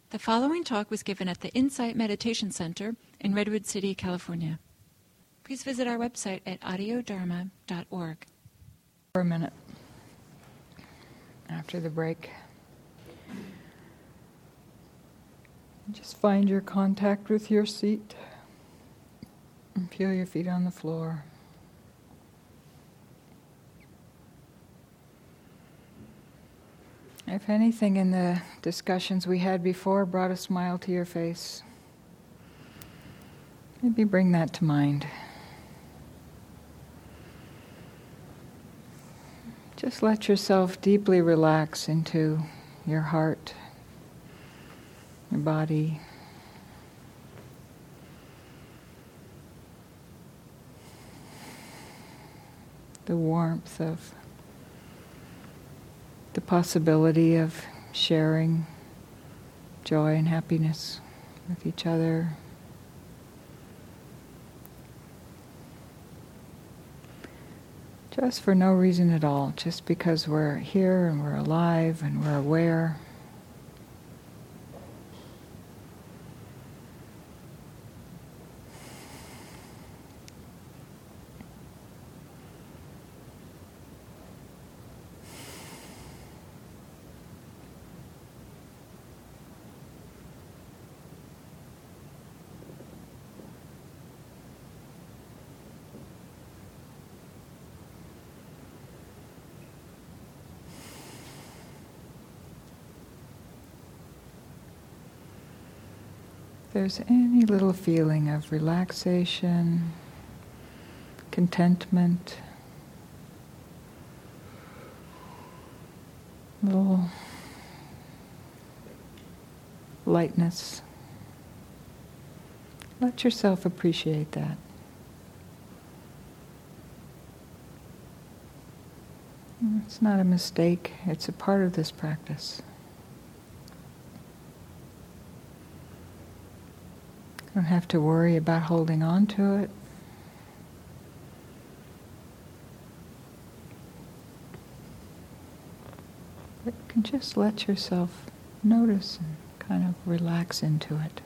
The following talk was given at the Insight Meditation Center in Redwood City, California. Please visit our website at audiodharma.org. For a minute after the break. Just find your contact with your seat and feel your feet on the floor. If anything in the discussions we had before brought a smile to your face, maybe bring that to mind. Just let yourself deeply relax into your heart, your body. The warmth of the possibility of sharing joy and happiness with each other. Just for no reason at all, just because we're here and we're alive and we're aware. If there's any little feeling of relaxation, contentment, little lightness, let yourself appreciate that. It's not a mistake, it's a part of this practice. Don't have to worry about holding on to it. But you can just let yourself notice and kind of relax into it.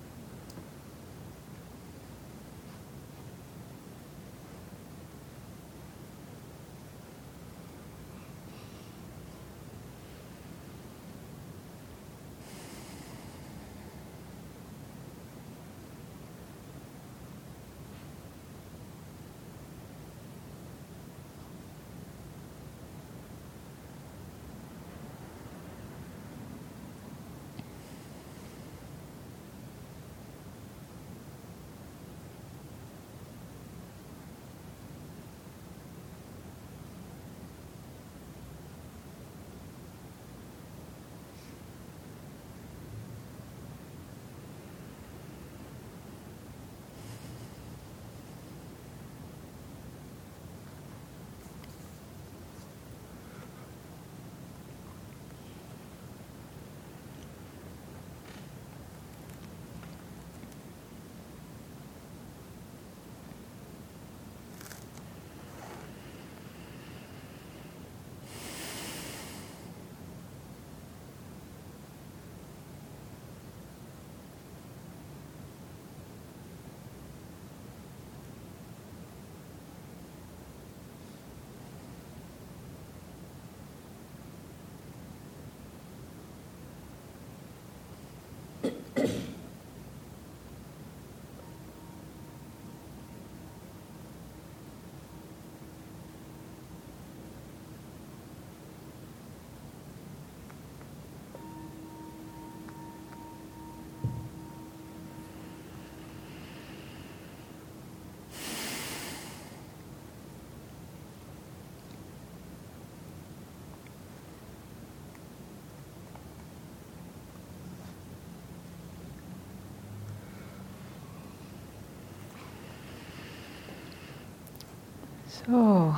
So,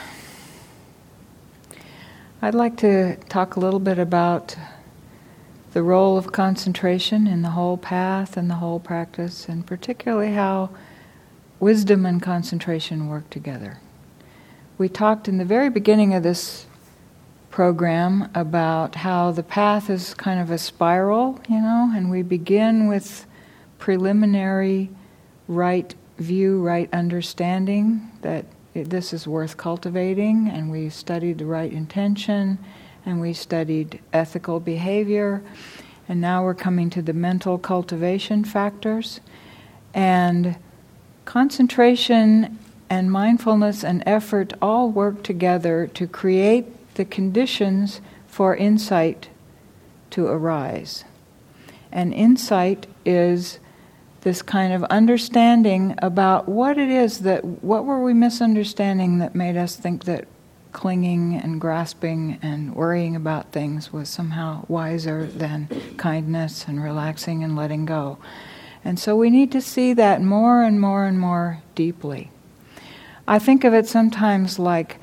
I'd like to talk a little bit about the role of concentration in the whole path and the whole practice, and particularly how wisdom and concentration work together. We talked in the very beginning of this program about how the path is kind of a spiral, and we begin with preliminary right view, right understanding that this is worth cultivating, and we studied the right intention, and we studied ethical behavior, and now we're coming to the mental cultivation factors. And concentration and mindfulness and effort all work together to create the conditions for insight to arise. And insight is this kind of understanding about what were we misunderstanding that made us think that clinging and grasping and worrying about things was somehow wiser than kindness and relaxing and letting go. And so we need to see that more and more and more deeply. I think of it sometimes like,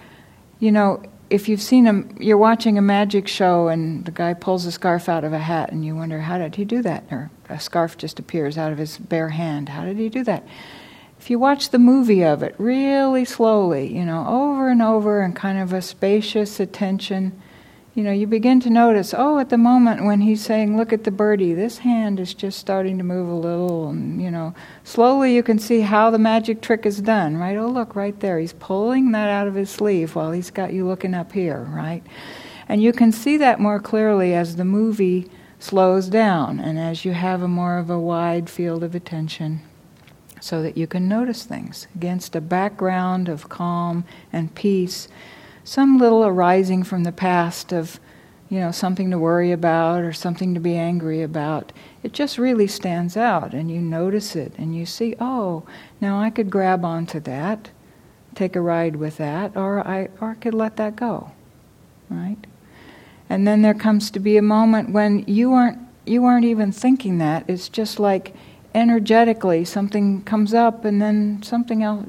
if you've seen you're watching a magic show and the guy pulls a scarf out of a hat and you wonder, how did he do that? Or a scarf just appears out of his bare hand. How did he do that? If you watch the movie of it really slowly, over and over, and kind of a spacious attention, you begin to notice, at the moment when he's saying, look at the birdie, this hand is just starting to move a little, and, slowly you can see how the magic trick is done, right? Oh, look, right there, he's pulling that out of his sleeve while he's got you looking up here, right? And you can see that more clearly as the movie slows down, and as you have a more of a wide field of attention, so that you can notice things against a background of calm and peace, some little arising from the past of, something to worry about or something to be angry about. It just really stands out, and you notice it, and you see, now I could grab onto that, take a ride with that, or I could let that go, right? And then there comes to be a moment when you aren't even thinking that. It's just like energetically something comes up, and then something else,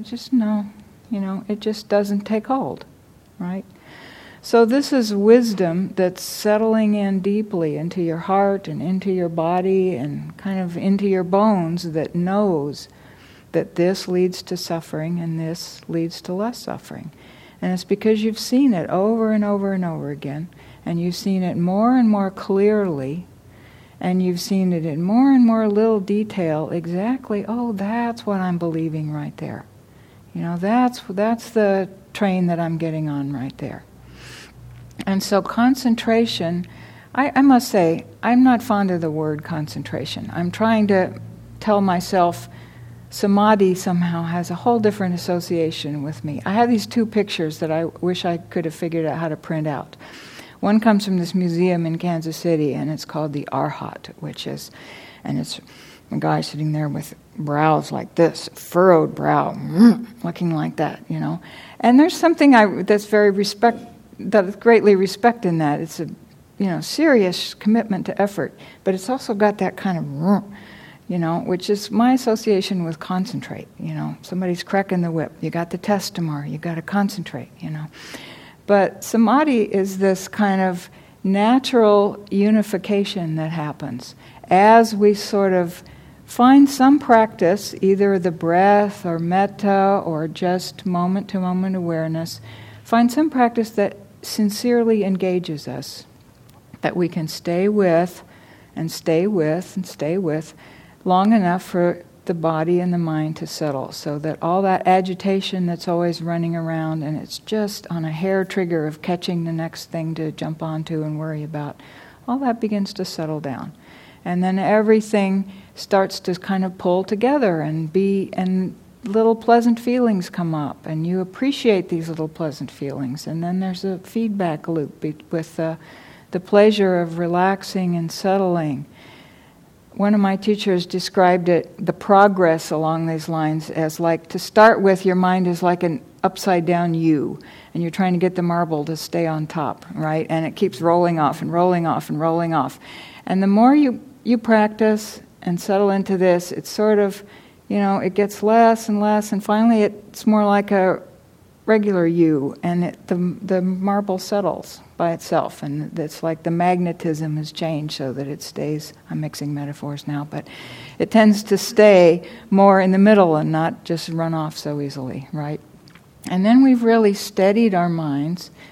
it just doesn't take hold. Right? So this is wisdom that's settling in deeply into your heart and into your body and kind of into your bones, that knows that this leads to suffering and this leads to less suffering. And it's because you've seen it over and over and over again, and you've seen it more and more clearly, and you've seen it in more and more little detail, exactly, that's what I'm believing right there. That's the train that I'm getting on right there. And so concentration, I must say, I'm not fond of the word concentration. I'm trying to tell myself samadhi somehow has a whole different association with me. I have these two pictures that I wish I could have figured out how to print out. One comes from this museum in Kansas City, and it's called the Arhat, it's a guy sitting there with brows like this, furrowed brow, looking like that, And there's something that's greatly respect in that. It's a, serious commitment to effort, but it's also got that kind of, which is my association with concentrate. Somebody's cracking the whip. You got the test tomorrow. You got to concentrate. But samadhi is this kind of natural unification that happens as we sort of find some practice, either the breath or metta or just moment-to-moment awareness, find some practice that sincerely engages us, that we can stay with and stay with and stay with long enough for the body and the mind to settle, so that all that agitation that's always running around and it's just on a hair trigger of catching the next thing to jump onto and worry about, all that begins to settle down. And then everything starts to kind of pull together and little pleasant feelings come up, and you appreciate these little pleasant feelings. And then there's a feedback loop with the pleasure of relaxing and settling. One of my teachers described the progress along these lines as like, to start with, your mind is like an upside down U, and you're trying to get the marble to stay on top, right? And it keeps rolling off and rolling off and rolling off. And the more you practice and settle into this, it's sort of, it gets less and less, and finally it's more like a regular U, and the marble settles by itself, and it's like the magnetism has changed so that it stays, I'm mixing metaphors now, but it tends to stay more in the middle and not just run off so easily, right? And then we've really steadied our minds,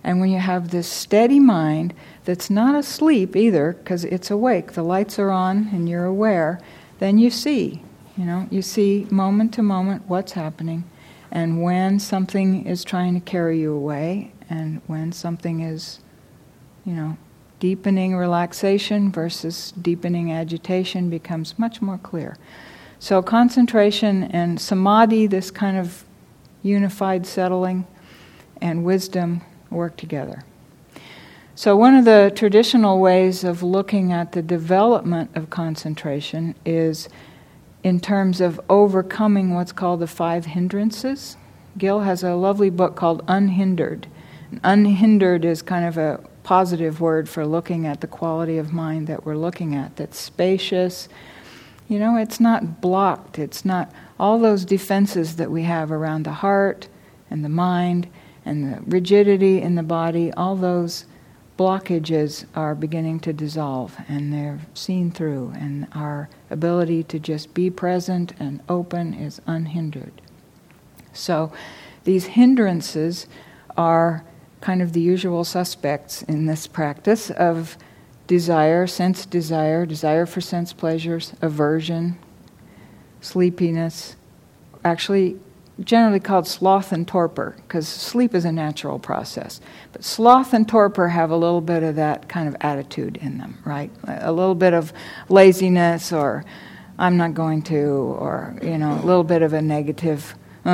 And when you have this steady mind that's not asleep either, because it's awake, the lights are on and you're aware, then you see, you see moment to moment what's happening, and when something is trying to carry you away, and when something is, deepening relaxation versus deepening agitation becomes much more clear. So concentration and samadhi, this kind of unified settling, and wisdom work together. So one of the traditional ways of looking at the development of concentration is in terms of overcoming what's called the 5 hindrances. Gil has a lovely book called Unhindered. Unhindered is kind of a positive word for looking at the quality of mind that we're looking at, that's spacious. It's not blocked. It's not all those defenses that we have around the heart and the mind and the rigidity in the body, all those blockages are beginning to dissolve, and they're seen through, and our ability to just be present and open is unhindered. So these hindrances are kind of the usual suspects in this practice of desire, sense desire, desire for sense pleasures, aversion, sleepiness, actually generally called sloth and torpor, because sleep is a natural process. But sloth and torpor have a little bit of that kind of attitude in them, right? A little bit of laziness, or I'm not going to, or, a little bit of a negative,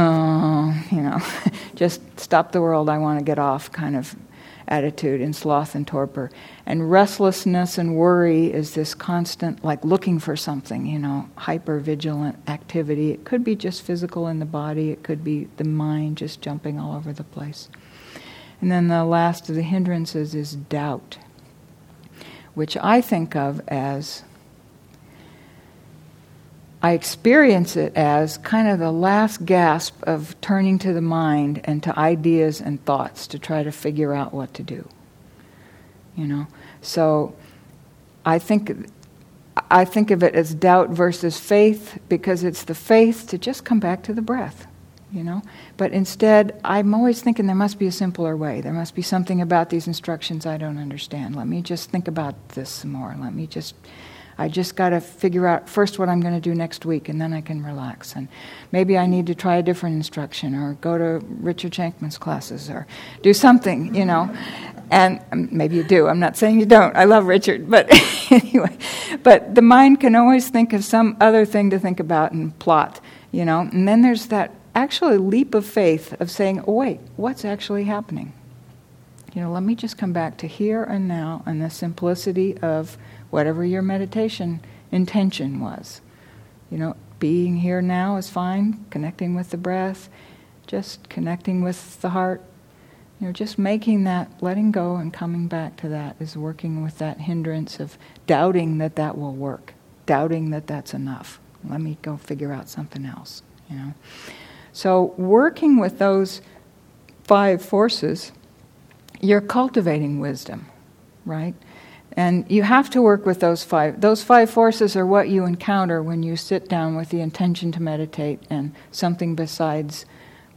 just stop the world, I want to get off kind of attitude in sloth and torpor. And restlessness and worry is this constant, like looking for something, hyper-vigilant activity. It could be just physical in the body. It could be the mind just jumping all over the place. And then the last of the hindrances is doubt, which I think of as, I experience it as kind of the last gasp of turning to the mind and to ideas and thoughts to try to figure out what to do. So I think of it as doubt versus faith, because it's the faith to just come back to the breath, But instead, I'm always thinking there must be a simpler way. There must be something about these instructions I don't understand. Let me just think about this some more. I just got to figure out first what I'm going to do next week, and then I can relax. And maybe I need to try a different instruction, or go to Richard Shankman's classes, or do something, And maybe you do. I'm not saying you don't. I love Richard. But anyway, but the mind can always think of some other thing to think about and plot, And then there's that actually leap of faith of saying, oh, wait, what's actually happening? Let me just come back to here and now and the simplicity of whatever your meditation intention was. Being here now is fine, connecting with the breath, just connecting with the heart. Just making that, letting go and coming back to that is working with that hindrance of doubting that will work, doubting that that's enough. Let me go figure out something else, So working with those 5 forces, you're cultivating wisdom, right? And you have to work with those 5. Those 5 forces are what you encounter when you sit down with the intention to meditate, and something besides,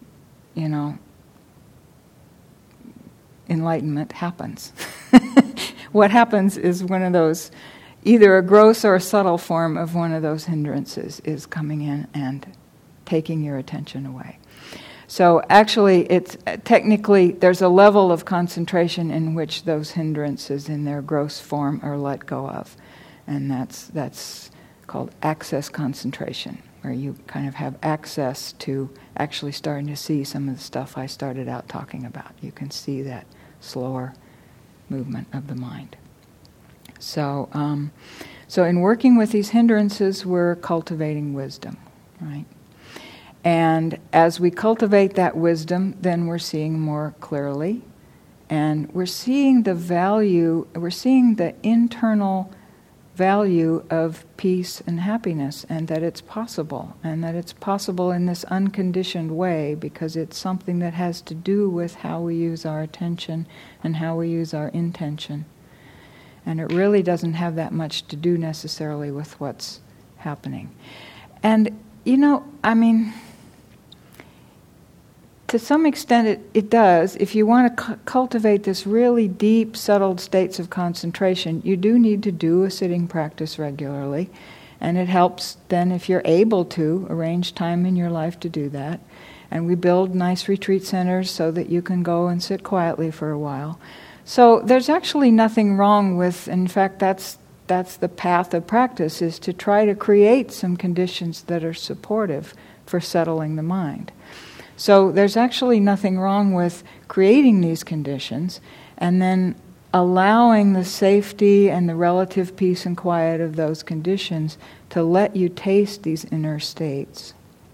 enlightenment happens. What happens is one of those, either a gross or a subtle form of one of those hindrances is coming in and taking your attention away. So actually, it's technically, there's a level of concentration in which those hindrances in their gross form are let go of. And that's called access concentration, where you kind of have access to actually starting to see some of the stuff I started out talking about. You can see that slower movement of the mind. So in working with these hindrances, we're cultivating wisdom, right? And as we cultivate that wisdom, then we're seeing more clearly, and we're seeing the value, we're seeing the internal value of peace and happiness, and that it's possible in this unconditioned way, because it's something that has to do with how we use our attention and how we use our intention. And it really doesn't have that much to do necessarily with what's happening. And, to some extent it does. If you want to cultivate this really deep, settled states of concentration, you do need to do a sitting practice regularly. And it helps then if you're able to arrange time in your life to do that. And we build nice retreat centers so that you can go and sit quietly for a while. So there's actually nothing wrong with, in fact, that's the path of practice, is to try to create some conditions that are supportive for settling the mind. So there's actually nothing wrong with creating these conditions and then allowing the safety and the relative peace and quiet of those conditions to let you taste these inner states.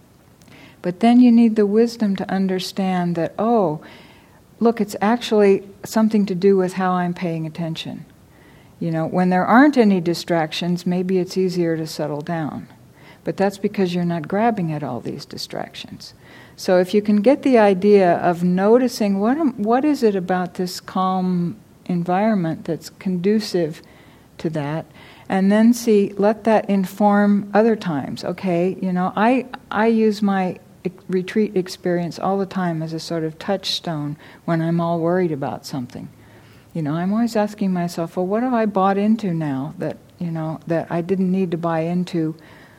But then you need the wisdom to understand that, oh, look, it's actually something to do with how I'm paying attention. You know, when there aren't any distractions, maybe it's easier to settle down. But that's because you're not grabbing at all these distractions. So if you can get the idea of noticing what is it about this calm environment that's conducive to that, and then let that inform other times. Okay, you know, I use my retreat experience all the time as a sort of touchstone when I'm all worried about something. You know, I'm always asking myself, well, what have I bought into now that I didn't need to buy into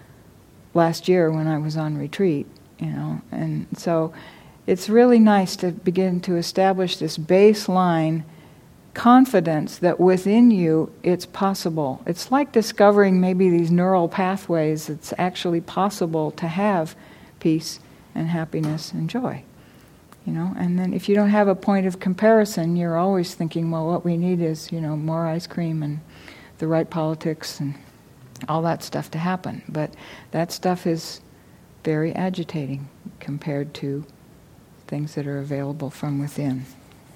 last year when I was on retreat, you know? And so it's really nice to begin to establish this baseline confidence that within you it's possible. It's like discovering maybe these neural pathways. It's actually possible to have peace and happiness and joy, you know. And then if you don't have a point of comparison, you're always thinking, well, what we need is, you know, more ice cream and the right politics and all that stuff to happen. But that stuff is very agitating compared to things that are available from within.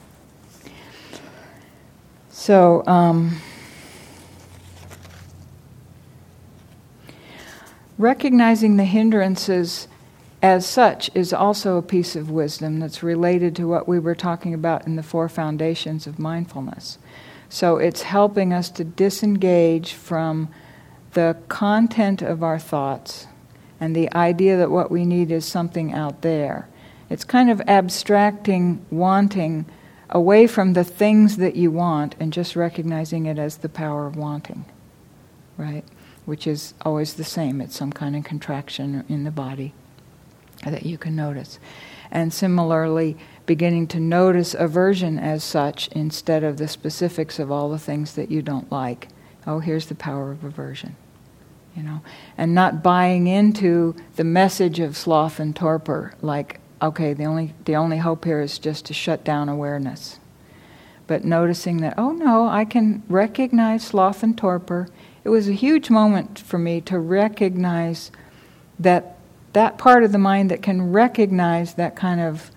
So, recognizing the hindrances as such is also a piece of wisdom that's related to what we were talking about in the 4 foundations of mindfulness. So it's helping us to disengage from the content of our thoughts and the idea that what we need is something out there. It's kind of abstracting wanting away from the things that you want and just recognizing it as the power of wanting, right? Which is always the same. It's some kind of contraction in the body that you can notice. And similarly, beginning to notice aversion as such instead of the specifics of all the things that you don't like. Oh, here's the power of aversion, you know. And not buying into the message of sloth and torpor, like, okay, the only hope here is just to shut down awareness. But noticing that, oh no, I can recognize sloth and torpor. It was a huge moment for me to recognize that part of the mind that can recognize that kind of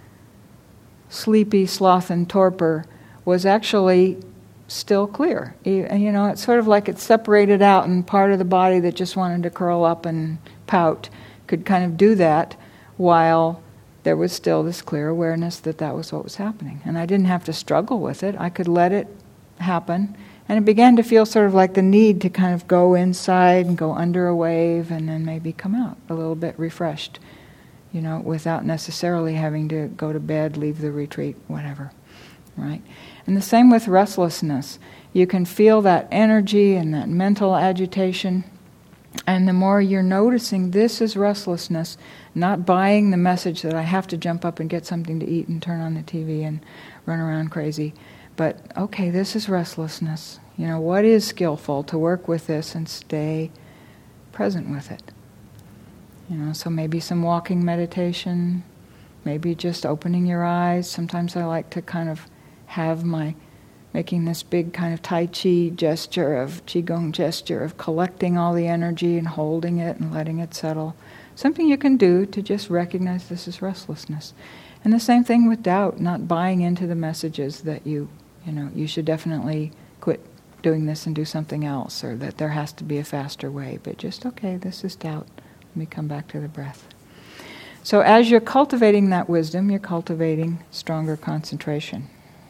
sleepy sloth and torpor was actually still clear. You know, it's sort of like it's separated out, and part of the body that just wanted to curl up and pout could kind of do that while there was still this clear awareness that was what was happening. And I didn't have to struggle with it. I could let it happen. And it began to feel sort of like the need to kind of go inside and go under a wave and then maybe come out a little bit refreshed, you know, without necessarily having to go to bed, leave the retreat, whatever, right? And the same with restlessness. You can feel that energy and that mental agitation. And the more you're noticing this is restlessness, not buying the message that I have to jump up and get something to eat and turn on the TV and run around crazy, but okay, this is restlessness. You know, what is skillful to work with this and stay present with it? You know, so maybe some walking meditation, maybe just opening your eyes. Sometimes I like to kind of have making this big kind of Tai Chi gesture, of Qigong gesture, of collecting all the energy and holding it and letting it settle. Something you can do to just recognize this is restlessness. And the same thing with doubt, not buying into the messages that you should definitely quit doing this and do something else, or that there has to be a faster way. But just, okay, this is doubt. Let me come back to the breath. So as you're cultivating that wisdom, you're cultivating stronger concentration.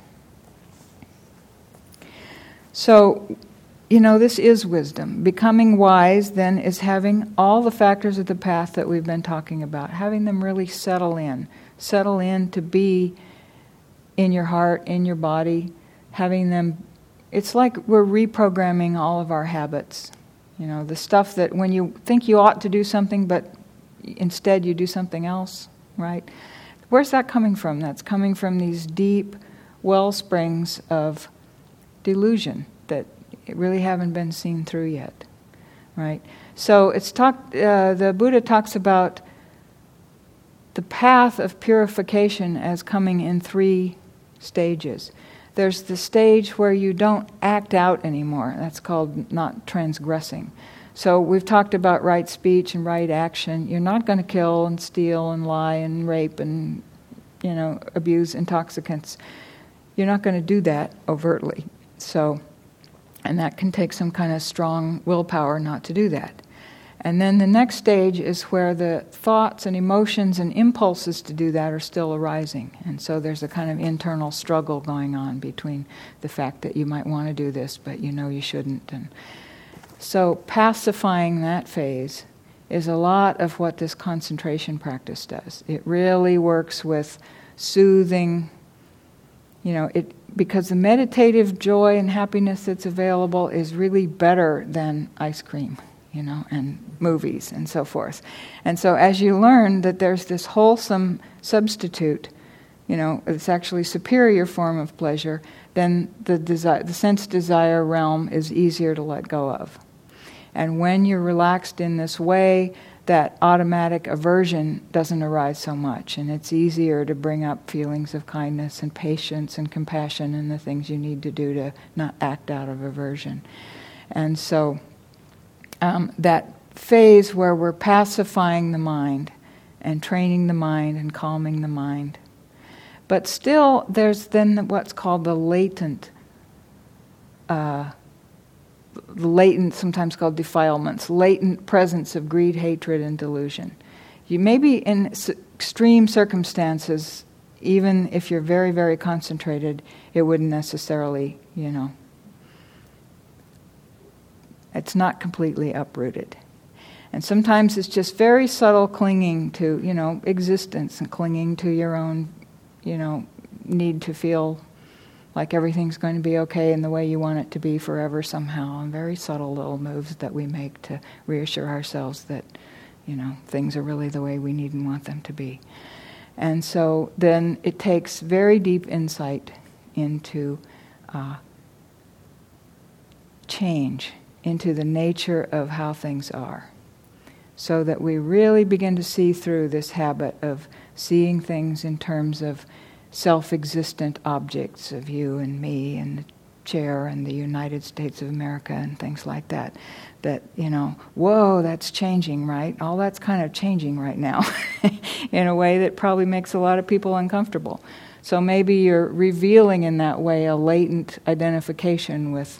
So, you know, this is wisdom. Becoming wise, then, is having all the factors of the path that we've been talking about, having them really settle in settle in to be in your heart, in your body, having them. It's like we're reprogramming all of our habits. You know, the stuff that when you think you ought to do something, but instead you do something else, right? Where's that coming from? That's coming from these deep well springs of delusion that really haven't been seen through yet, right? So the Buddha talks about the path of purification as coming in 3 stages. There's the stage where you don't act out anymore. That's called not transgressing. So we've talked about right speech and right action. You're not going to kill and steal and lie and rape and, abuse intoxicants. You're not going to do that overtly. So, and that can take some kind of strong willpower not to do that. And then the next stage is where the thoughts and emotions and impulses to do that are still arising. And so there's a kind of internal struggle going on between the fact that you might want to do this, but you know you shouldn't. And so pacifying that phase is a lot of what this concentration practice does. It really works with soothing, because the meditative joy and happiness that's available is really better than ice cream, and movies and so forth. And so as you learn that there's this wholesome substitute, it's actually superior form of pleasure, then the sense desire realm is easier to let go of. And when you're relaxed in this way, that automatic aversion doesn't arise so much, and it's easier to bring up feelings of kindness and patience and compassion and the things you need to do to not act out of aversion. And so that phase where we're pacifying the mind and training the mind and calming the mind. But still, there's then what's called the latent, sometimes called defilements, latent presence of greed, hatred, and delusion. You maybe in extreme circumstances, even if you're very, very concentrated, it wouldn't necessarily, it's not completely uprooted. And sometimes it's just very subtle clinging to, existence and clinging to your own, need to feel like everything's going to be okay in the way you want it to be forever somehow, and very subtle little moves that we make to reassure ourselves that, things are really the way we need and want them to be. And so then it takes very deep insight into change, into the nature of how things are, so that we really begin to see through this habit of seeing things in terms of self-existent objects of you and me and the chair and the United States of America and things like that. That, whoa, that's changing, right? All that's kind of changing right now in a way that probably makes a lot of people uncomfortable. So maybe you're revealing in that way a latent identification with,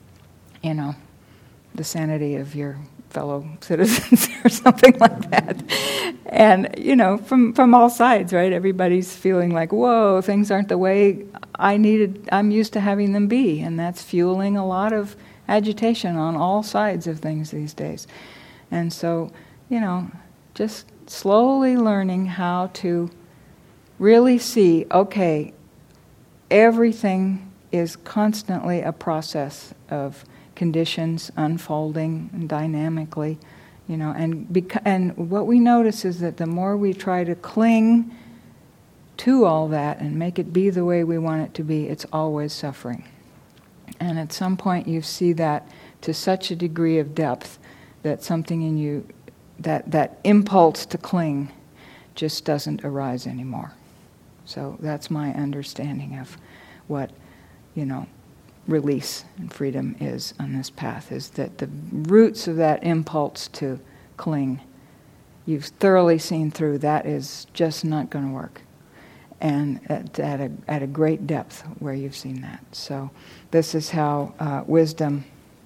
the sanity of your fellow citizens or something like that. And, from all sides, right? Everybody's feeling like, whoa, things aren't the way I'm used to having them be. And that's fueling a lot of agitation on all sides of things these days. And so, just slowly learning how to really see, okay, everything is constantly a process of conditions unfolding dynamically, and what we notice is that the more we try to cling to all that and make it be the way we want it to be, it's always suffering. And at some point you see that to such a degree of depth that something in you, that impulse to cling just doesn't arise anymore. So that's my understanding of what, release and freedom is on this path, is that the roots of that impulse to cling, you've thoroughly seen through, that is just not going to work. And at a great depth where you've seen that. So this is how wisdom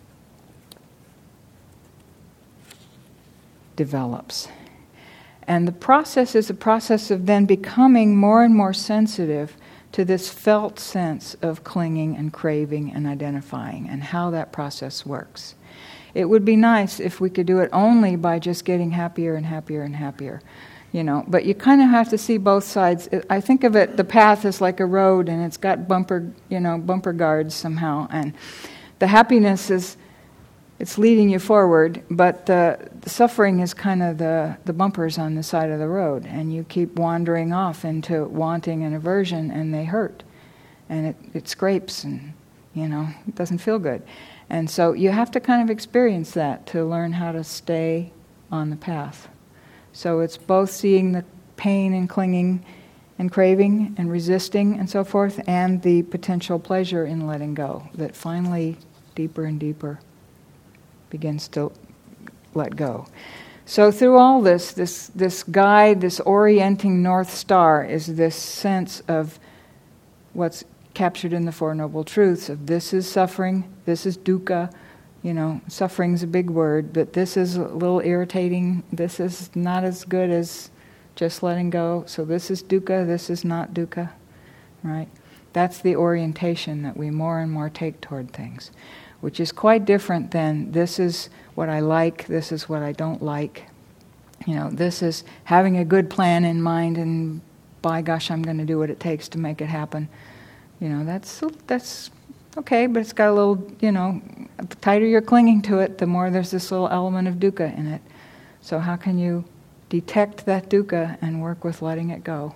develops. And the process is a process of then becoming more and more sensitive to this felt sense of clinging and craving and identifying, and how that process works. It would be nice if we could do it only by just getting happier and happier and happier. But you kind of have to see both sides. I think of it, the path is like a road, and it's got bumper guards somehow. And the happiness it's leading you forward, but the suffering is kind of the bumpers on the side of the road, and you keep wandering off into wanting and aversion, and they hurt, and it scrapes, and it doesn't feel good. And so you have to kind of experience that to learn how to stay on the path. So it's both seeing the pain and clinging and craving and resisting and so forth, and the potential pleasure in letting go that finally, deeper and deeper, begins to let go. So through all this guide, this orienting North Star is this sense of what's captured in the Four Noble Truths of this is suffering, this is dukkha. Suffering's a big word, but this is a little irritating. This is not as good as just letting go. So this is dukkha, this is not dukkha, right? That's the orientation that we more and more take toward things, which is quite different than this is what I like, this is what I don't like. This is having a good plan in mind, and by gosh, I'm going to do what it takes to make it happen. That's okay, but it's got a little, the tighter you're clinging to it, the more there's this little element of dukkha in it. So how can you detect that dukkha and work with letting it go?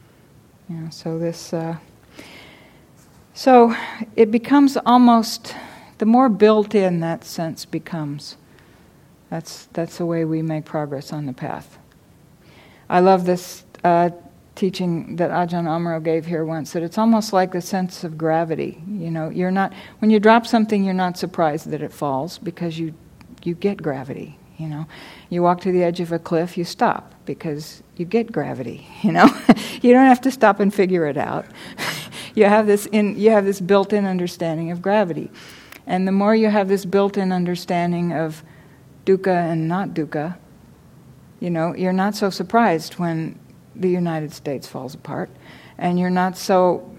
So it becomes almost, the more built in that sense becomes, that's the way we make progress on the path. I love this teaching that Ajahn Amaro gave here once, that it's almost like the sense of gravity. You're not, when you drop something, you're not surprised that it falls because you get gravity. You walk to the edge of a cliff, you stop because you get gravity. You don't have to stop and figure it out. You have this built-in understanding of gravity, and the more you have this built-in understanding of dukkha and not dukkha, you're not so surprised when the United States falls apart, and you're not so,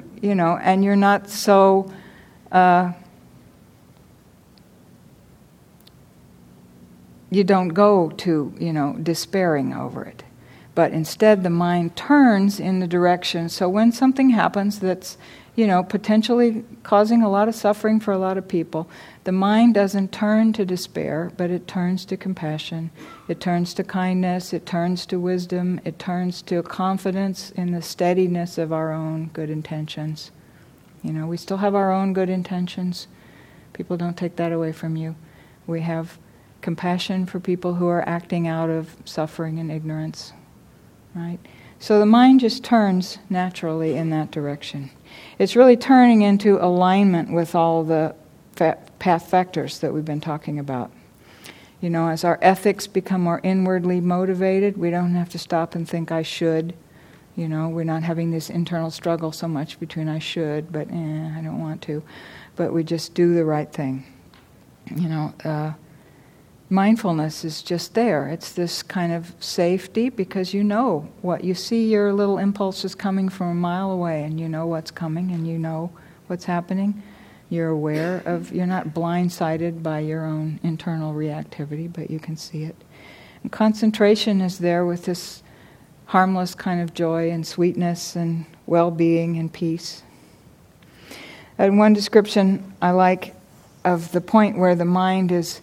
you don't go to, despairing over it. But instead the mind turns in the direction, so when something happens that's, potentially causing a lot of suffering for a lot of people, the mind doesn't turn to despair, but it turns to compassion, it turns to kindness, it turns to wisdom, it turns to confidence in the steadiness of our own good intentions. We still have our own good intentions. People don't take that away from you. We have compassion for people who are acting out of suffering and ignorance, right? So the mind just turns naturally in that direction. It's really turning into alignment with all the path factors that we've been talking about. As our ethics become more inwardly motivated, we don't have to stop and think, I should. We're not having this internal struggle so much between I should, but I don't want to. But we just do the right thing. Mindfulness is just there. It's this kind of safety because what you see, your little impulse is coming from a mile away, and you know what's coming, and you know what's happening. You're aware of, you're not blindsided by your own internal reactivity, but you can see it. And concentration is there with this harmless kind of joy and sweetness and well-being and peace. And one description I like of the point where the mind is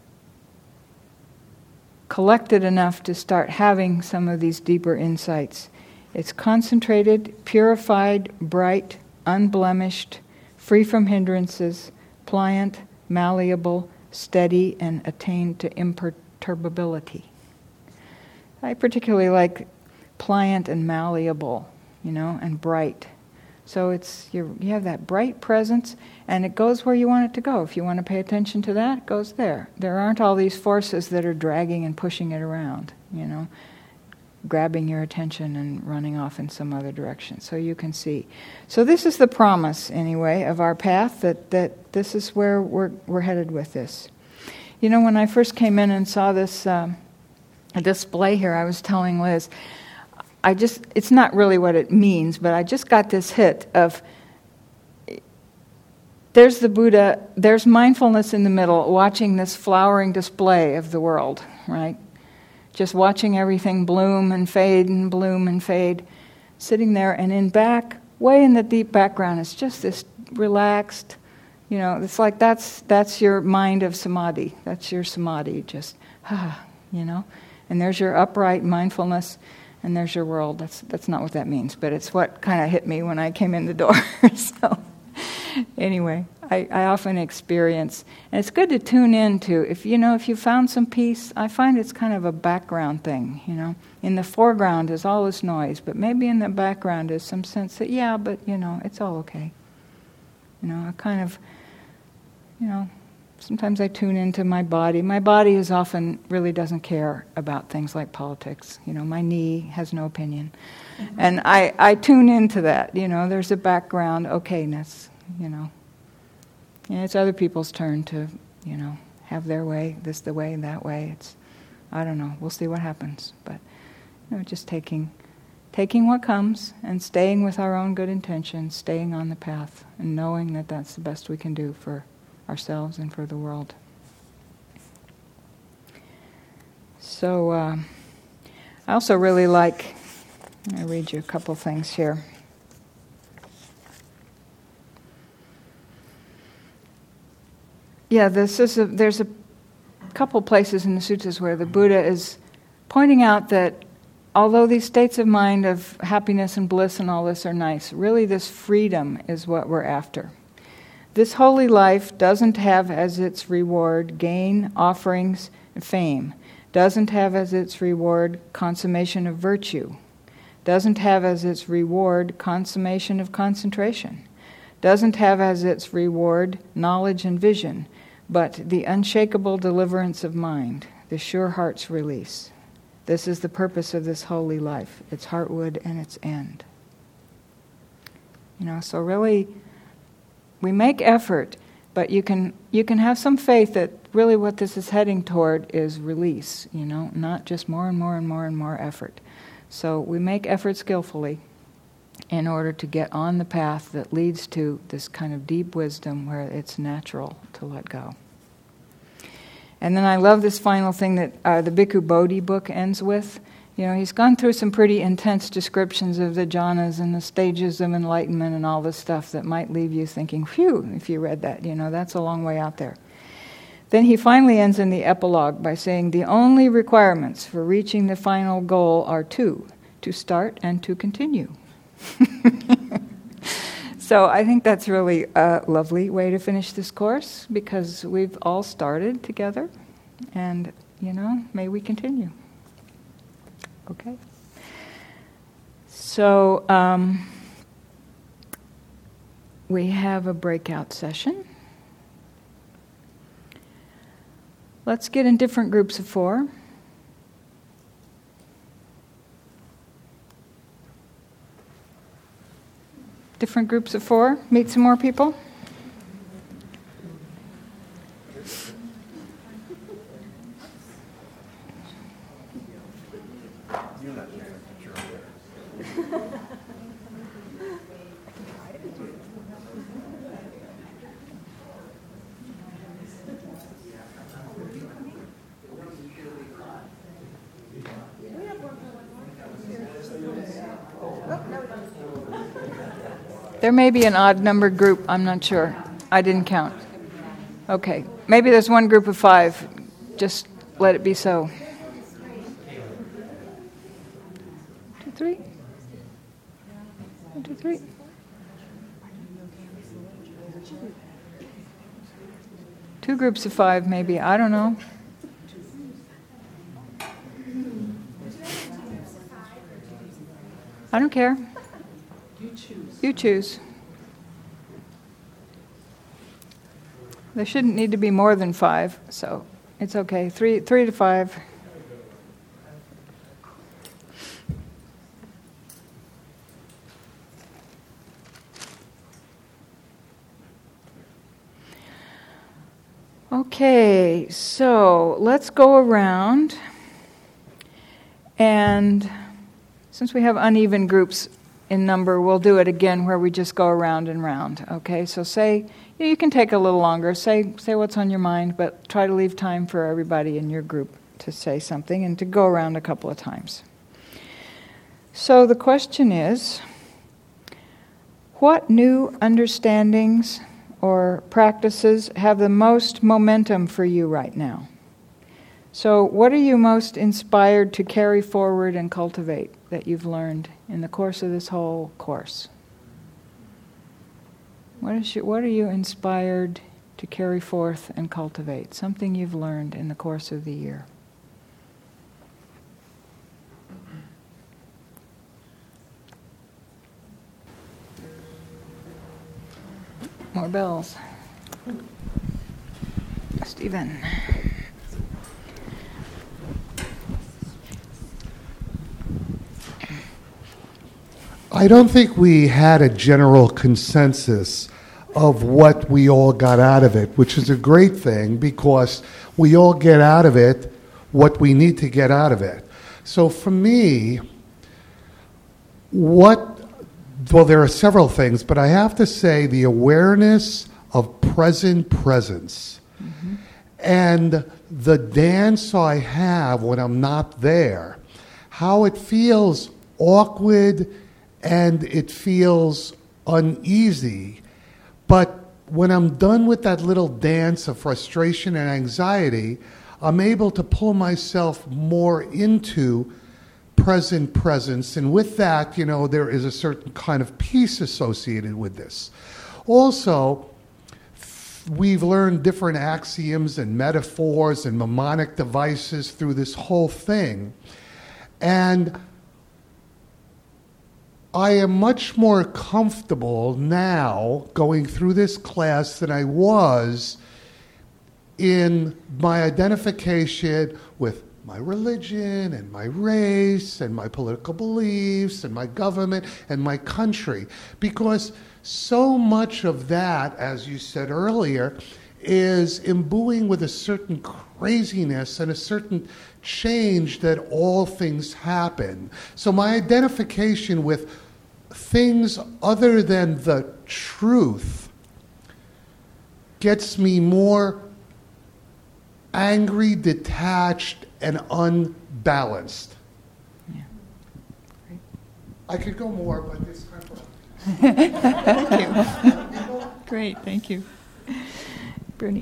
collected enough to start having some of these deeper insights. It's concentrated, purified, bright, unblemished, free from hindrances, pliant, malleable, steady, and attained to imperturbability. I particularly like pliant and malleable, and bright. So you have that bright presence, and it goes where you want it to go. If you want to pay attention to that, it goes there. There aren't all these forces that are dragging and pushing it around, grabbing your attention and running off in some other direction. So you can see. So this is the promise, anyway, of our path, that this is where we're headed with this. When I first came in and saw this display here, I was telling Liz, it's not really what it means, but I just got this hit of, there's the Buddha, there's mindfulness in the middle, watching this flowering display of the world, right? just watching everything bloom and fade and bloom and fade, sitting there, and way in the deep background, it's just this relaxed, it's like that's your mind of samadhi. That's your samadhi, just, and there's your upright mindfulness, and there's your world. That's not what that means, but it's what kind of hit me when I came in the door. So anyway, I often experience, and it's good to tune into, if you found some peace, I find it's kind of a background thing, In the foreground is all this noise, but maybe in the background is some sense that, it's all okay. I kind of, sometimes I tune into my body. My body is often really doesn't care about things like politics. My knee has no opinion. And I tune into that, there's a background okayness, And it's other people's turn to, have their way, this the way, that way. I don't know, we'll see what happens. But, just taking what comes and staying with our own good intentions, staying on the path, and knowing that that's the best we can do for ourselves and for the world. So, I also really like, I'll read you a couple things here. Yeah, there's a couple places in the suttas where the Buddha is pointing out that although these states of mind of happiness and bliss and all this are nice, really this freedom is what we're after. This holy life doesn't have as its reward gain, offerings, and fame, doesn't have as its reward consummation of virtue, doesn't have as its reward consummation of concentration, doesn't have as its reward knowledge and vision, but the unshakable deliverance of mind, the sure heart's release. This is the purpose of this holy life, its heartwood and its end. So really, we make effort, but you can have some faith that really what this is heading toward is release, not just more and more and more and more effort. So we make effort skillfully in order to get on the path that leads to this kind of deep wisdom where it's natural to let go. And then I love this final thing that the Bhikkhu Bodhi book ends with. He's gone through some pretty intense descriptions of the jhanas and the stages of enlightenment and all this stuff that might leave you thinking, phew, if you read that, that's a long way out there. Then he finally ends in the epilogue by saying, the only requirements for reaching the final goal are two, to start and to continue. So I think that's really a lovely way to finish this course, because we've all started together, and, may we continue. Okay. So we have a breakout session. Let's get in different groups of 4. Different groups of 4. Meet some more people. There may be an odd-numbered group, I'm not sure. I didn't count. Okay, maybe there's one group of 5. Just let it be so. 2, 3. 1, 2, 3. Two groups of 5, maybe. I don't know. I don't care. You choose. There shouldn't need to be more than 5, so it's okay. 3 to 5. Okay, so let's go around, and since we have uneven groups in number, we'll do it again where we just go around and round. Okay, so say, you can take a little longer, say what's on your mind, but try to leave time for everybody in your group to say something and to go around a couple of times. So the question is, what new understandings or practices have the most momentum for you right now? So what are you most inspired to carry forward and cultivate that you've learned in the course of this whole course? What are you inspired to carry forth and cultivate? Something you've learned in the course of the year. More bells. Stephen. I don't think we had a general consensus of what we all got out of it, which is a great thing because we all get out of it what we need to get out of it. So for me, there are several things, but I have to say the awareness of present presence and the dance I have when I'm not there, how it feels awkward and it feels uneasy. But when I'm done with that little dance of frustration and anxiety, I'm able to pull myself more into present presence. And with that, there is a certain kind of peace associated with this. Also, we've learned different axioms and metaphors and mnemonic devices through this whole thing. And I am much more comfortable now going through this class than I was in my identification with my religion and my race and my political beliefs and my government and my country. Because so much of that, as you said earlier, is imbuing with a certain craziness and a certain change that all things happen. So my identification with things other than the truth gets me more angry, detached, and unbalanced. Yeah. Great. I could go more, but it's kind of... Thank you. Great, thank you. Bernie.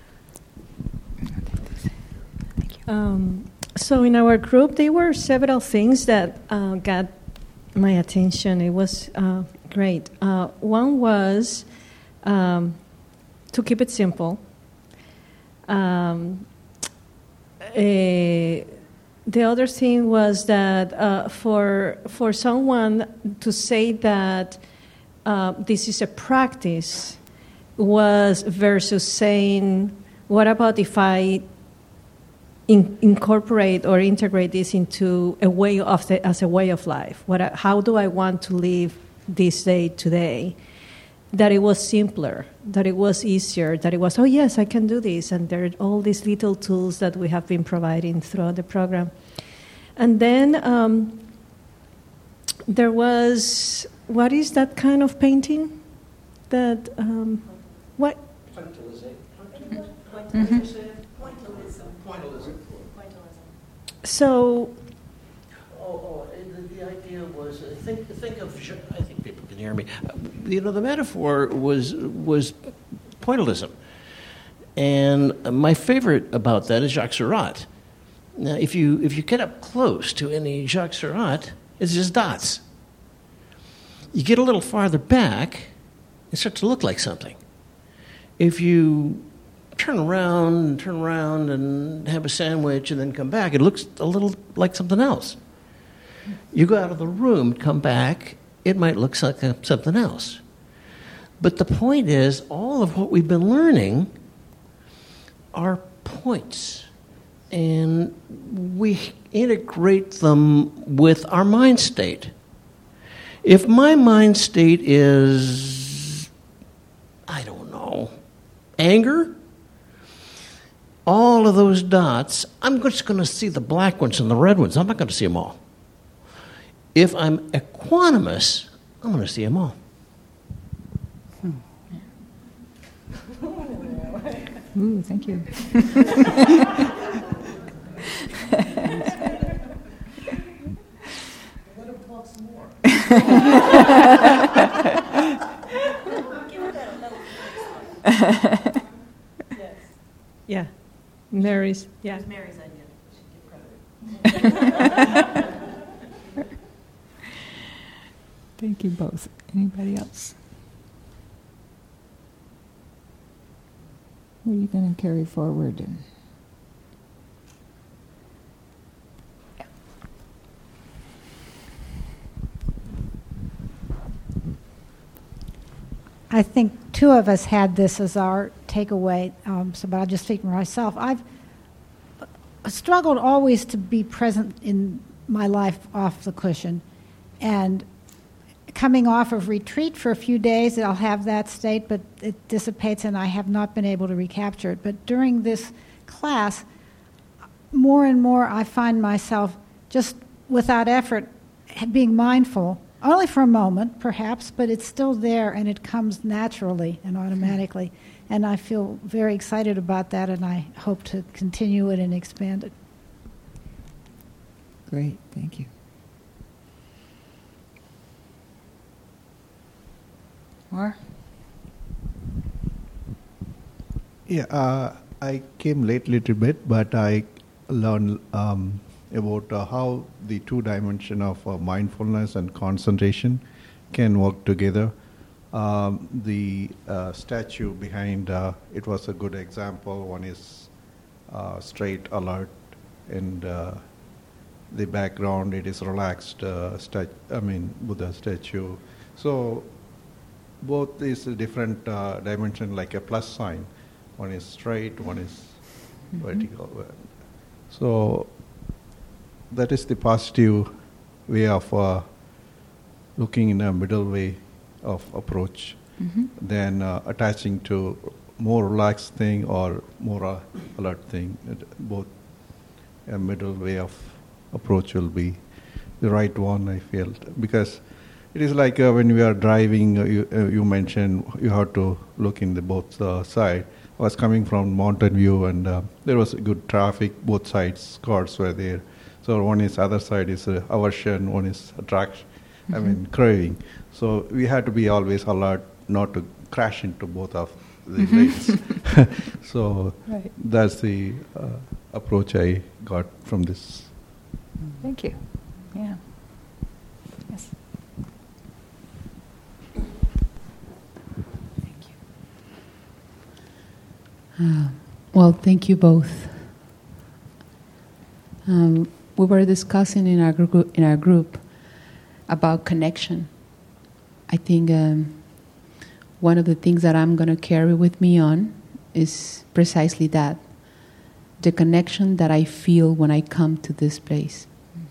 Thank you. So in our group, there were several things that got my attention. It was great. One was to keep it simple. The other thing was that for someone to say that this is a practice was versus saying, what about if I incorporate or integrate this into a way as a way of life? How do I want to live this day today? That it was simpler, that it was easier, that it was, oh yes, I can do this. And there are all these little tools that we have been providing throughout the program. And then there was, what is that kind of painting? That, what? Pointillism. So... The idea was, think of, I think people can hear me. The metaphor was pointillism. And my favorite about that is Jacques Surratt. Now, if you get up close to any Jacques Surratt, it's just dots. You get a little farther back, it starts to look like something. If you turn around and have a sandwich and then come back, it looks a little like something else. You go out of the room, come back, it might look like something else. But the point is, all of what we've been learning are points. And we integrate them with our mind state. If my mind state is, I don't know, anger, all of those dots, I'm just going to see the black ones and the red ones. I'm not going to see them all. If I'm equanimous, I'm going to see them all. Ooh, thank you. Yeah. Mary's, yeah. Mary's idea. Thank you both. Anybody else? What are you going to carry forward? I think two of us had this as our takeaway, but I'll just speak for myself. I've struggled always to be present in my life off the cushion. And coming off of retreat for a few days, I'll have that state, but it dissipates and I have not been able to recapture it. But during this class, more and more I find myself just without effort being mindful, only for a moment perhaps, but it's still there and it comes naturally and automatically. And I feel very excited about that, and I hope to continue it and expand it. Great, thank you. More? Yeah, I came late a little bit, but I learned about how the two dimensions of mindfulness and concentration can work together. The statue behind it was a good example. One is straight alert, and the background it is relaxed. Buddha statue. So both is a different dimension, like a plus sign. One is straight, one is vertical. So that is the positive way of looking in a middle way of approach than attaching to more relaxed thing or more alert thing. Both a middle way of approach will be the right one, I feel, because it is like when we are driving, you mentioned you have to look in the both side. I was coming from Mountain View, and there was good traffic, both sides, cars were there. So one is other side is aversion, one is attraction, craving. So we had to be always alert not to crash into both of the lanes. So that's the approach I got from this. Thank you. Yeah. Yes. Well, thank you both. We were discussing in our group about connection. I think one of the things that I'm going to carry with me on is precisely that, the connection that I feel when I come to this place.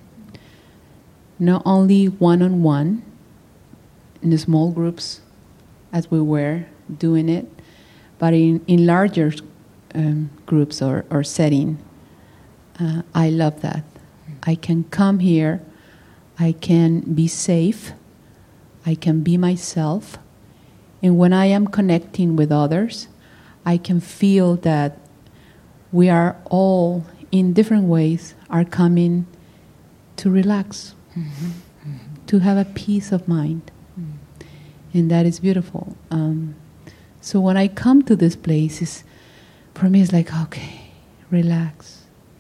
Not only one-on-one, in the small groups, as we were doing it, but in larger groups or setting. I love that. I can come here, I can be safe, I can be myself, and when I am connecting with others, I can feel that we are all, in different ways, are coming to relax, to have a peace of mind. And that is beautiful. So when I come to this place, for me it's like, okay, relax.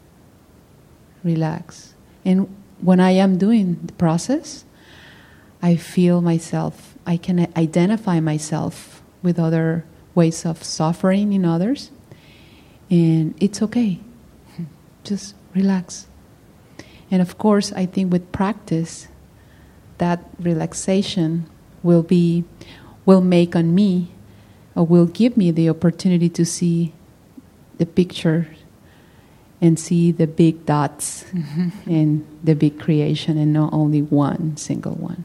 And when I am doing the process, I feel myself, I can identify myself with other ways of suffering in others, and it's okay. Just relax. And of course, I think with practice, that relaxation will make on me, or will give me the opportunity to see the picture and see the big dots and the big creation, and not only one single one.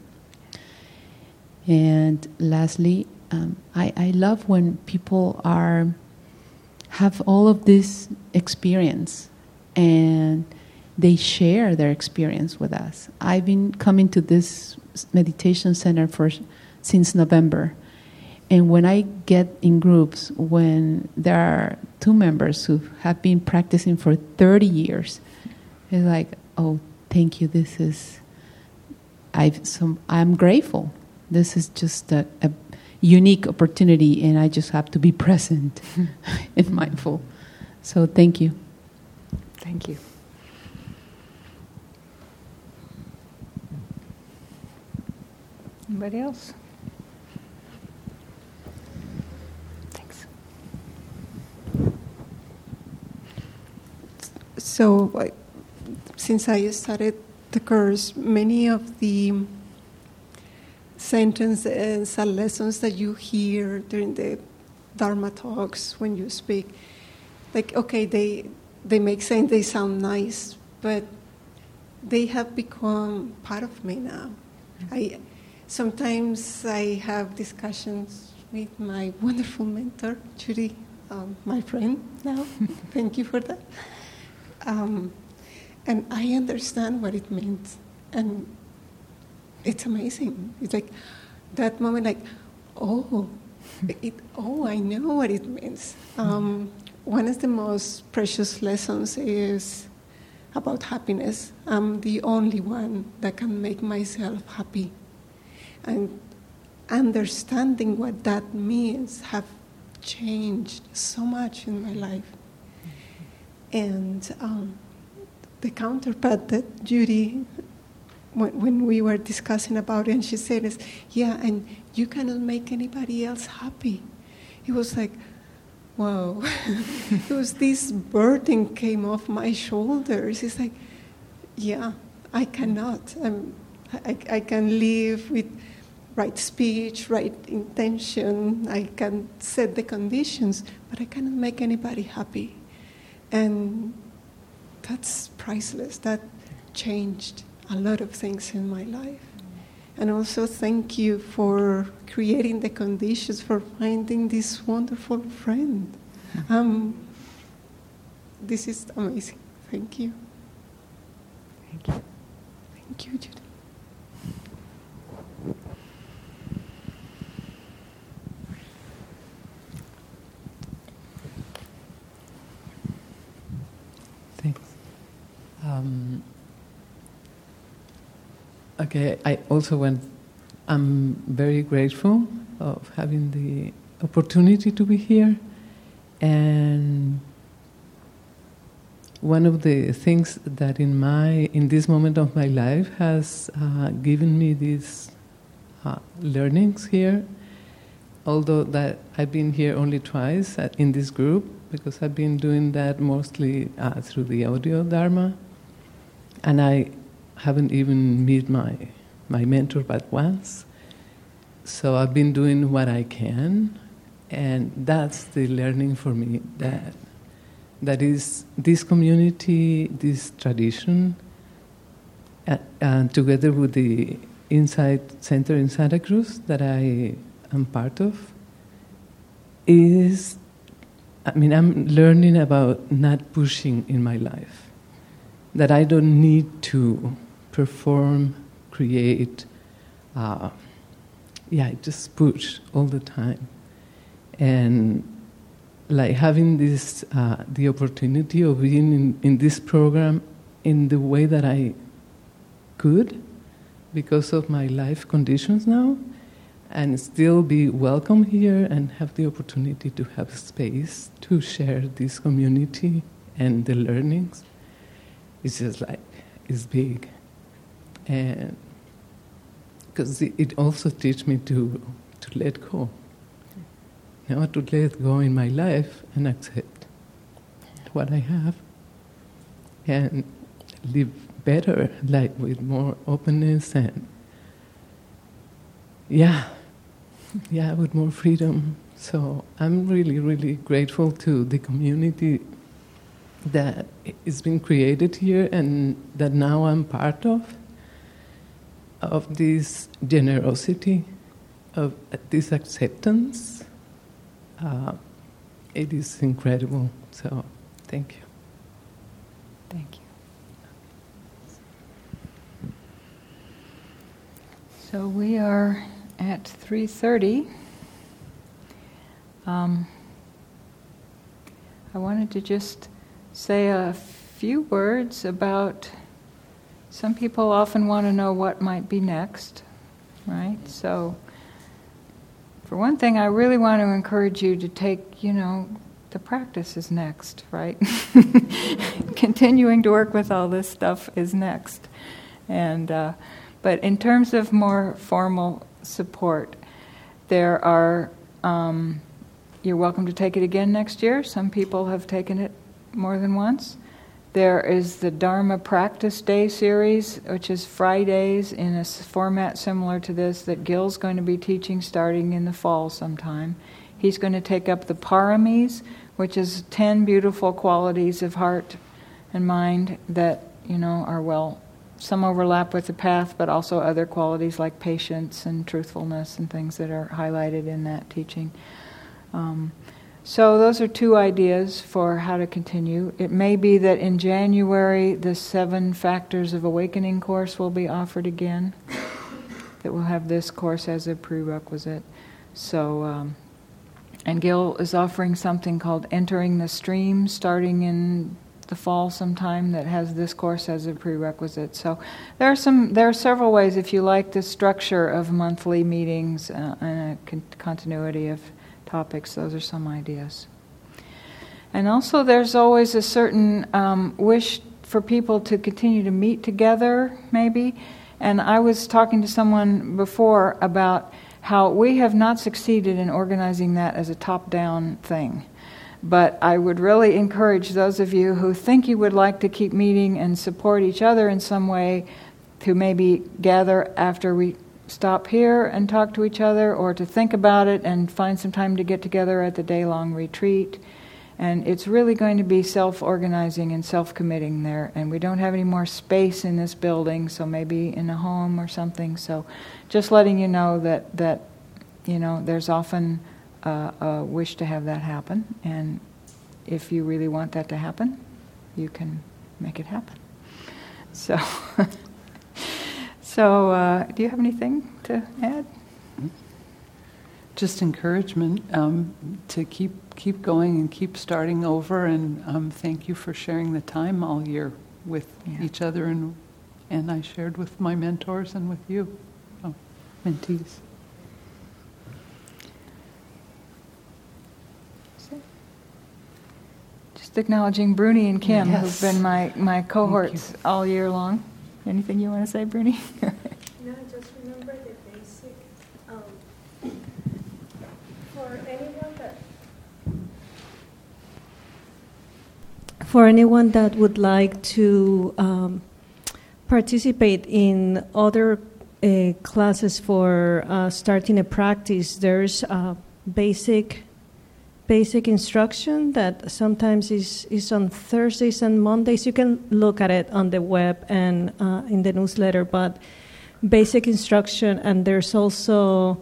And lastly, I love when people have all of this experience and they share their experience with us. I've been coming to this meditation center since November. And when I get in groups, when there are two members who have been practicing for 30 years, it's like, oh, thank you, this is I'm grateful. This is just a unique opportunity, and I just have to be present and mindful. So thank you. Thank you. Anybody else? Thanks. So, since I started the course, many of the sentences and lessons that you hear during the Dharma talks when you speak, like, okay, they make sense, they sound nice, but they have become part of me now. Sometimes I have discussions with my wonderful mentor, Judy, my friend now. Thank you for that. And I understand what it means. And it's amazing. It's like that moment, like, I know what it means. One of the most precious lessons is about happiness. I'm the only one that can make myself happy. And understanding what that means have changed so much in my life. And the counterpart that Judy, when we were discussing about it, and she said, and you cannot make anybody else happy. It was like, wow. It was this burden came off my shoulders. It's like, yeah, I cannot. I can live with right speech, right intention. I can set the conditions, but I cannot make anybody happy. And that's priceless. That changed a lot of things in my life. And also thank you for creating the conditions for finding this wonderful friend. This is amazing. Thank you. Thank you. Thank you, Judy. Thanks. Okay, I'm very grateful of having the opportunity to be here. And one of the things that in this moment of my life has given me these learnings here, although that I've been here only twice in this group, because I've been doing that mostly through the audio Dharma, and I haven't even met my mentor but once. So I've been doing what I can, and that's the learning for me, that is this community, this tradition, and together with the Insight Center in Santa Cruz that I am part of, I'm learning about not pushing in my life, that I don't need to perform, create, just push all the time. And like having this, the opportunity of being in this program in the way that I could because of my life conditions now, and still be welcome here and have the opportunity to have space to share this community and the learnings. It's just like, it's big. And because it also teaches me to let go. To let go in my life and accept what I have and live better, like with more openness and with more freedom. So I'm really, really grateful to the community that is being created here and that now I'm part of this generosity, of this acceptance. It is incredible. So thank you. Thank you. So we are at 3:30. I wanted to just say a few words about Some people often want to know what might be next, right? So, for one thing, I really want to encourage you to take, the practice is next, right? Continuing to work with all this stuff is next. And but in terms of more formal support, there are, you're welcome to take it again next year. Some people have taken it more than once. There is the Dharma Practice Day series, which is Fridays in a format similar to this, that Gil's going to be teaching starting in the fall sometime. He's going to take up the Paramis, which is 10 beautiful qualities of heart and mind that, are some overlap with the path, but also other qualities like patience and truthfulness and things that are highlighted in that teaching. So those are two ideas for how to continue. It may be that in January the 7 Factors of Awakening course will be offered again, that will have this course as a prerequisite. So, and Gil is offering something called Entering the Stream starting in the fall sometime that has this course as a prerequisite. So there are several ways, if you like the structure of monthly meetings and a continuity of topics. Those are some ideas. And also there's always a certain wish for people to continue to meet together, maybe. And I was talking to someone before about how we have not succeeded in organizing that as a top-down thing. But I would really encourage those of you who think you would like to keep meeting and support each other in some way to maybe gather after we stop here and talk to each other, or to think about it and find some time to get together at the day-long retreat. And it's really going to be self-organizing and self-committing there. And we don't have any more space in this building, so maybe in a home or something. So just letting you know that there's often a wish to have that happen. And if you really want that to happen, you can make it happen. So... So, do you have anything to add? Just encouragement to keep going and keep starting over, and thank you for sharing the time all year with each other, and I shared with my mentors and with you, mentees. Just acknowledging Bruni and Kim, who've been my cohorts all year long. Anything you want to say, Bruni? No, just remember the basic. For anyone that would like to participate in other classes for starting a practice, there's basic instruction that sometimes is on Thursdays and Mondays. You can look at it on the web and in the newsletter, but basic instruction, and there's also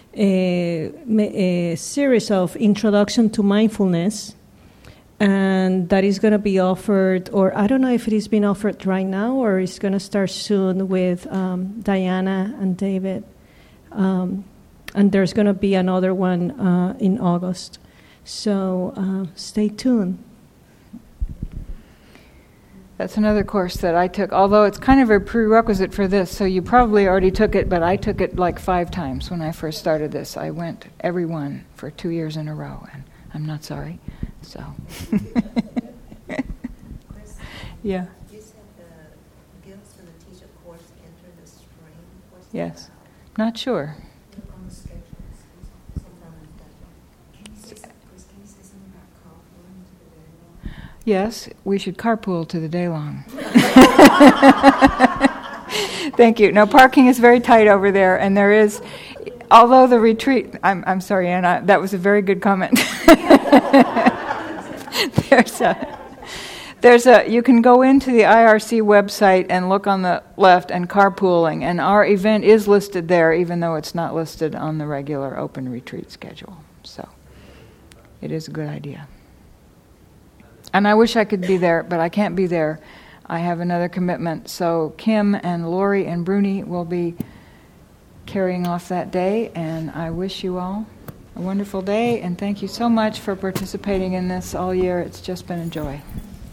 a series of introduction to mindfulness, and that is going to be offered, or I don't know if it is being offered right now or it's going to start soon with Diana and David, and there's going to be another one in August. So stay tuned. That's another course that I took, although it's kind of a prerequisite for this, so you probably already took it, but I took it like 5 times when I first started this. I went every one for 2 years in a row, and I'm not sorry. So, yeah. You said the Gil's going to teach a course, Enter the Stream. Yes. Not sure. On the schedule. Yes, we should carpool to the day long. Thank you. No, parking is very tight over there, and there is, although the retreat, I'm sorry, Anna, that was a very good comment. You can go into the IRC website and look on the left and carpooling, and our event is listed there, even though it's not listed on the regular open retreat schedule. So it is a good idea. And I wish I could be there, but I can't be there. I have another commitment. So Kim and Lori and Bruni will be carrying off that day, and I wish you all a wonderful day, and thank you so much for participating in this all year. It's just been a joy.